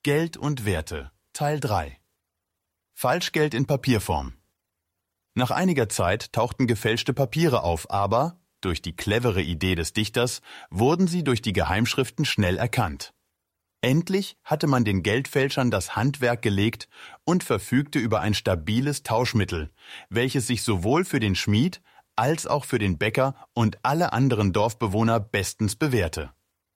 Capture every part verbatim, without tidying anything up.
Geld und Werte, Teil drei. Falschgeld in Papierform. Nach einiger Zeit tauchten gefälschte Papiere auf, aber, durch die clevere Idee des Dichters, wurden sie durch die Geheimschriften schnell erkannt. Endlich hatte man den Geldfälschern das Handwerk gelegt und verfügte über ein stabiles Tauschmittel, welches sich sowohl für den Schmied als auch für den Bäcker und alle anderen Dorfbewohner bestens bewährte.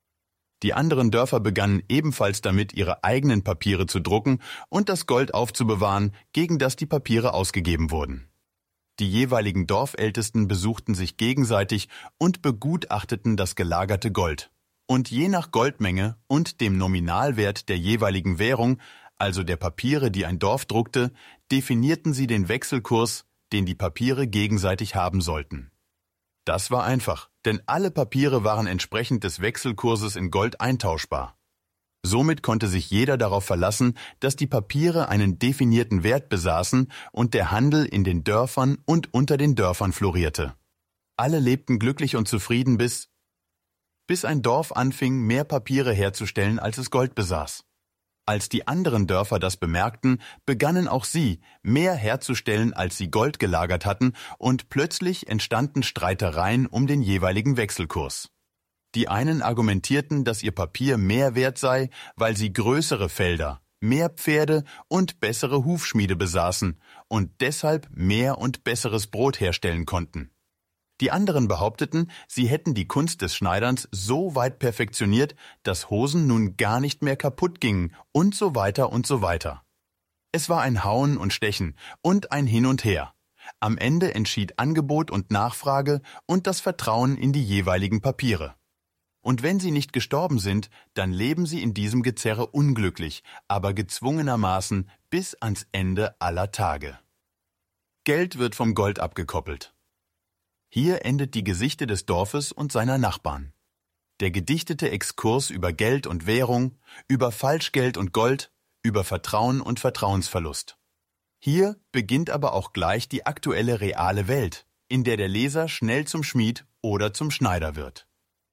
Die anderen Dörfer begannen ebenfalls damit, ihre eigenen Papiere zu drucken und das Gold aufzubewahren, gegen das die Papiere ausgegeben wurden. Die jeweiligen Dorfältesten besuchten sich gegenseitig und begutachteten das gelagerte Gold. Und je nach Goldmenge und dem Nominalwert der jeweiligen Währung, also der Papiere, die ein Dorf druckte, definierten sie den Wechselkurs, den die Papiere gegenseitig haben sollten. Das war einfach, denn alle Papiere waren entsprechend des Wechselkurses in Gold eintauschbar. Somit konnte sich jeder darauf verlassen, dass die Papiere einen definierten Wert besaßen und der Handel in den Dörfern und unter den Dörfern florierte. Alle lebten glücklich und zufrieden bis, bis ein Dorf anfing, mehr Papiere herzustellen, als es Gold besaß. Als die anderen Dörfer das bemerkten, begannen auch sie, mehr herzustellen, als sie Gold gelagert hatten, und plötzlich entstanden Streitereien um den jeweiligen Wechselkurs. Die einen argumentierten, dass ihr Papier mehr wert sei, weil sie größere Felder, mehr Pferde und bessere Hufschmiede besaßen und deshalb mehr und besseres Brot herstellen konnten. Die anderen behaupteten, sie hätten die Kunst des Schneiderns so weit perfektioniert, dass Hosen nun gar nicht mehr kaputt gingen und so weiter und so weiter. Es war ein Hauen und Stechen und ein Hin und Her. Am Ende entschied Angebot und Nachfrage und das Vertrauen in die jeweiligen Papiere. Und wenn sie nicht gestorben sind, dann leben sie in diesem Gezerre unglücklich, aber gezwungenermaßen bis ans Ende aller Tage. Geld wird vom Gold abgekoppelt. Hier endet die Geschichte des Dorfes und seiner Nachbarn. Der gedichtete Exkurs über Geld und Währung, über Falschgeld und Gold, über Vertrauen und Vertrauensverlust. Hier beginnt aber auch gleich die aktuelle reale Welt, in der der Leser schnell zum Schmied oder zum Schneider wird.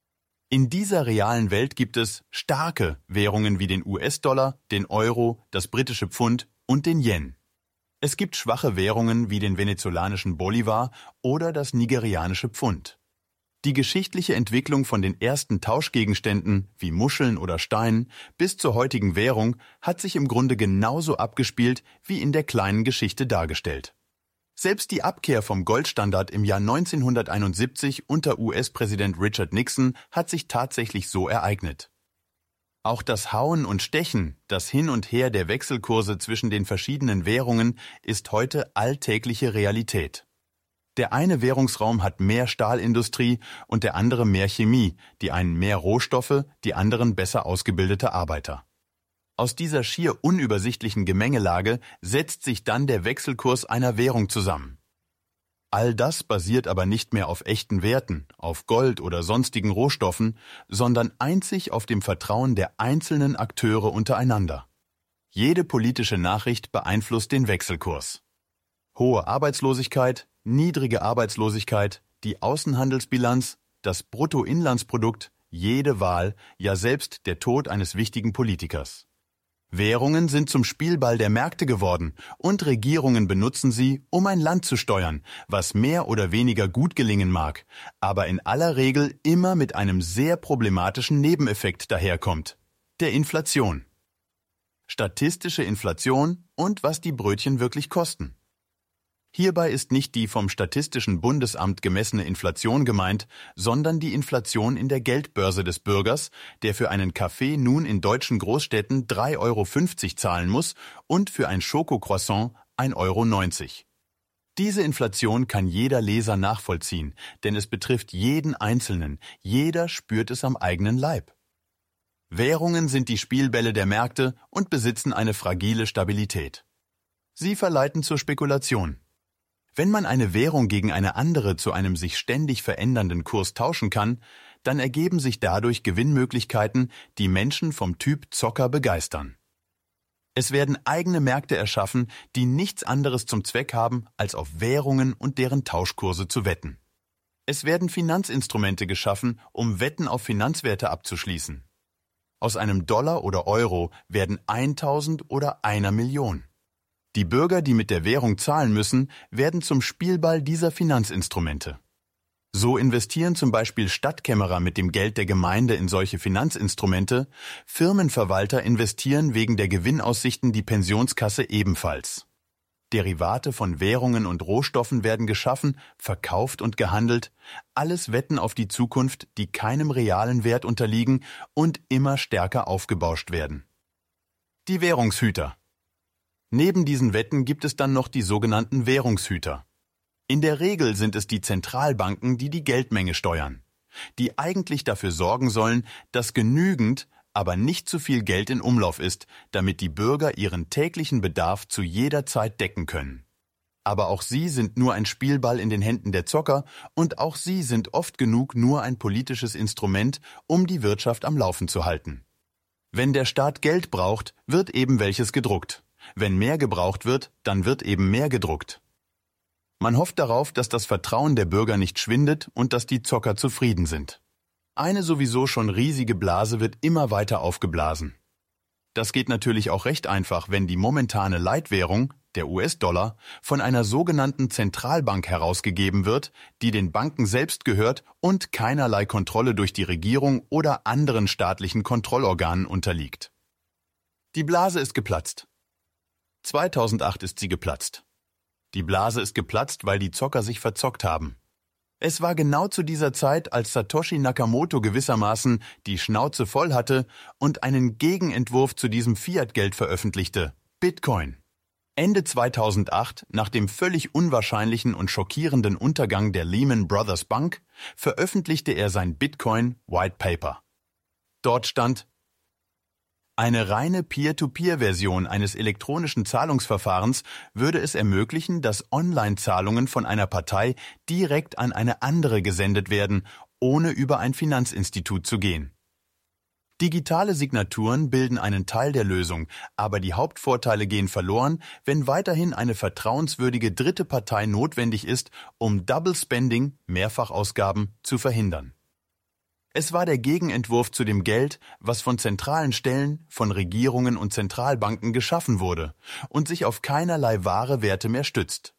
In dieser realen Welt gibt es starke Währungen wie den U S-Dollar, den Euro, das britische Pfund und den Yen. Es gibt schwache Währungen wie den venezolanischen Bolivar oder das nigerianische Pfund. Die geschichtliche Entwicklung von den ersten Tauschgegenständen wie Muscheln oder Steinen bis zur heutigen Währung hat sich im Grunde genauso abgespielt wie in der kleinen Geschichte dargestellt. Selbst die Abkehr vom Goldstandard im Jahr neunzehnhunderteinundsiebzig unter U S-Präsident Richard Nixon hat sich tatsächlich so ereignet. Auch das Hauen und Stechen, das Hin und Her der Wechselkurse zwischen den verschiedenen Währungen, ist heute alltägliche Realität. Der eine Währungsraum hat mehr Stahlindustrie und der andere mehr Chemie, die einen mehr Rohstoffe, die anderen besser ausgebildete Arbeiter. Aus dieser schier unübersichtlichen Gemengelage setzt sich dann der Wechselkurs einer Währung zusammen. All das basiert aber nicht mehr auf echten Werten, auf Gold oder sonstigen Rohstoffen, sondern einzig auf dem Vertrauen der einzelnen Akteure untereinander. Jede politische Nachricht beeinflusst den Wechselkurs. Hohe Arbeitslosigkeit, niedrige Arbeitslosigkeit, die Außenhandelsbilanz, das Bruttoinlandsprodukt, jede Wahl, ja selbst der Tod eines wichtigen Politikers. Währungen sind zum Spielball der Märkte geworden und Regierungen benutzen sie, um ein Land zu steuern, was mehr oder weniger gut gelingen mag, aber in aller Regel immer mit einem sehr problematischen Nebeneffekt daherkommt, der Inflation. Statistische Inflation und was die Brötchen wirklich kosten. Hierbei ist nicht die vom Statistischen Bundesamt gemessene Inflation gemeint, sondern die Inflation in der Geldbörse des Bürgers, der für einen Kaffee nun in deutschen Großstädten drei Euro fünfzig zahlen muss und für ein Schokocroissant ein Euro neunzig. Diese Inflation kann jeder Leser nachvollziehen, denn es betrifft jeden Einzelnen, jeder spürt es am eigenen Leib. Währungen sind die Spielbälle der Märkte und besitzen eine fragile Stabilität. Sie verleiten zur Spekulation. Wenn man eine Währung gegen eine andere zu einem sich ständig verändernden Kurs tauschen kann, dann ergeben sich dadurch Gewinnmöglichkeiten, die Menschen vom Typ Zocker begeistern. Es werden eigene Märkte erschaffen, die nichts anderes zum Zweck haben, als auf Währungen und deren Tauschkurse zu wetten. Es werden Finanzinstrumente geschaffen, um Wetten auf Finanzwerte abzuschließen. Aus einem Dollar oder Euro werden tausend oder einer Million. Die Bürger, die mit der Währung zahlen müssen, werden zum Spielball dieser Finanzinstrumente. So investieren zum Beispiel Stadtkämmerer mit dem Geld der Gemeinde in solche Finanzinstrumente, Firmenverwalter investieren wegen der Gewinnaussichten die Pensionskasse ebenfalls. Derivate von Währungen und Rohstoffen werden geschaffen, verkauft und gehandelt, alles Wetten auf die Zukunft, die keinem realen Wert unterliegen und immer stärker aufgebauscht werden. Die Währungshüter. Neben diesen Wetten gibt es dann noch die sogenannten Währungshüter. In der Regel sind es die Zentralbanken, die die Geldmenge steuern, die eigentlich dafür sorgen sollen, dass genügend, aber nicht zu viel Geld in Umlauf ist, damit die Bürger ihren täglichen Bedarf zu jeder Zeit decken können. Aber auch sie sind nur ein Spielball in den Händen der Zocker und auch sie sind oft genug nur ein politisches Instrument, um die Wirtschaft am Laufen zu halten. Wenn der Staat Geld braucht, wird eben welches gedruckt. Wenn mehr gebraucht wird, dann wird eben mehr gedruckt. Man hofft darauf, dass das Vertrauen der Bürger nicht schwindet und dass die Zocker zufrieden sind. Eine sowieso schon riesige Blase wird immer weiter aufgeblasen. Das geht natürlich auch recht einfach, wenn die momentane Leitwährung, der U S-Dollar, von einer sogenannten Zentralbank herausgegeben wird, die den Banken selbst gehört und keinerlei Kontrolle durch die Regierung oder anderen staatlichen Kontrollorganen unterliegt. Die Blase ist geplatzt. zweitausendacht ist sie geplatzt. Die Blase ist geplatzt, weil die Zocker sich verzockt haben. Es war genau zu dieser Zeit, als Satoshi Nakamoto gewissermaßen die Schnauze voll hatte und einen Gegenentwurf zu diesem Fiat-Geld veröffentlichte, Bitcoin. Ende zweitausendacht, nach dem völlig unwahrscheinlichen und schockierenden Untergang der Lehman Brothers Bank, veröffentlichte er sein Bitcoin White Paper. Dort stand: Eine reine Peer-to-Peer-Version eines elektronischen Zahlungsverfahrens würde es ermöglichen, dass Online-Zahlungen von einer Partei direkt an eine andere gesendet werden, ohne über ein Finanzinstitut zu gehen. Digitale Signaturen bilden einen Teil der Lösung, aber die Hauptvorteile gehen verloren, wenn weiterhin eine vertrauenswürdige dritte Partei notwendig ist, um Double Spending, Mehrfachausgaben, zu verhindern. Es war der Gegenentwurf zu dem Geld, was von zentralen Stellen, von Regierungen und Zentralbanken geschaffen wurde und sich auf keinerlei wahre Werte mehr stützt.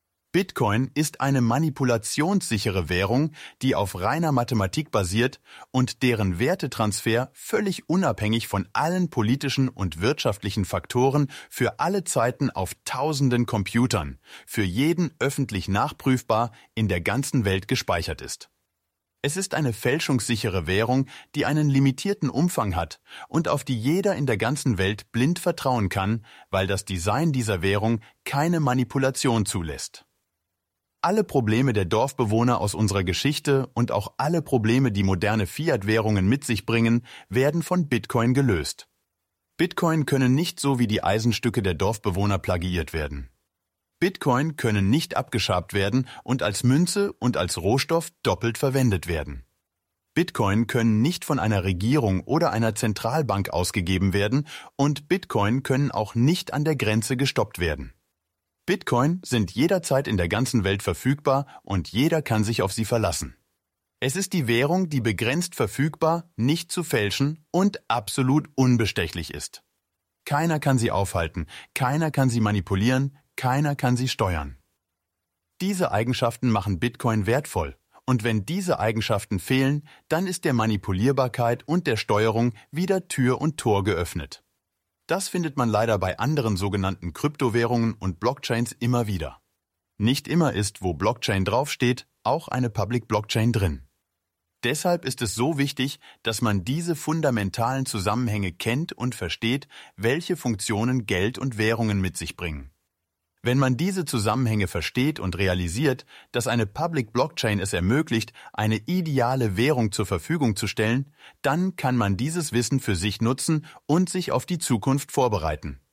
Bitcoin ist eine manipulationssichere Währung, die auf reiner Mathematik basiert und deren Wertetransfer völlig unabhängig von allen politischen und wirtschaftlichen Faktoren für alle Zeiten auf tausenden Computern, für jeden öffentlich nachprüfbar, in der ganzen Welt gespeichert ist. Es ist eine fälschungssichere Währung, die einen limitierten Umfang hat und auf die jeder in der ganzen Welt blind vertrauen kann, weil das Design dieser Währung keine Manipulation zulässt. Alle Probleme der Dorfbewohner aus unserer Geschichte und auch alle Probleme, die moderne Fiat-Währungen mit sich bringen, werden von Bitcoin gelöst. Bitcoin können nicht so wie die Eisenstücke der Dorfbewohner plagiiert werden. Bitcoin können nicht abgeschabt werden und als Münze und als Rohstoff doppelt verwendet werden. Bitcoin können nicht von einer Regierung oder einer Zentralbank ausgegeben werden und Bitcoin können auch nicht an der Grenze gestoppt werden. Bitcoin sind jederzeit in der ganzen Welt verfügbar und jeder kann sich auf sie verlassen. Es ist die Währung, die begrenzt verfügbar, nicht zu fälschen und absolut unbestechlich ist. Keiner kann sie aufhalten, keiner kann sie manipulieren, keiner kann sie steuern. Diese Eigenschaften machen Bitcoin wertvoll. Und wenn diese Eigenschaften fehlen, dann ist der Manipulierbarkeit und der Steuerung wieder Tür und Tor geöffnet. Das findet man leider bei anderen sogenannten Kryptowährungen und Blockchains immer wieder. Nicht immer ist, wo Blockchain draufsteht, auch eine Public Blockchain drin. Deshalb ist es so wichtig, dass man diese fundamentalen Zusammenhänge kennt und versteht, welche Funktionen Geld und Währungen mit sich bringen. Wenn man diese Zusammenhänge versteht und realisiert, dass eine Public Blockchain es ermöglicht, eine ideale Währung zur Verfügung zu stellen, dann kann man dieses Wissen für sich nutzen und sich auf die Zukunft vorbereiten.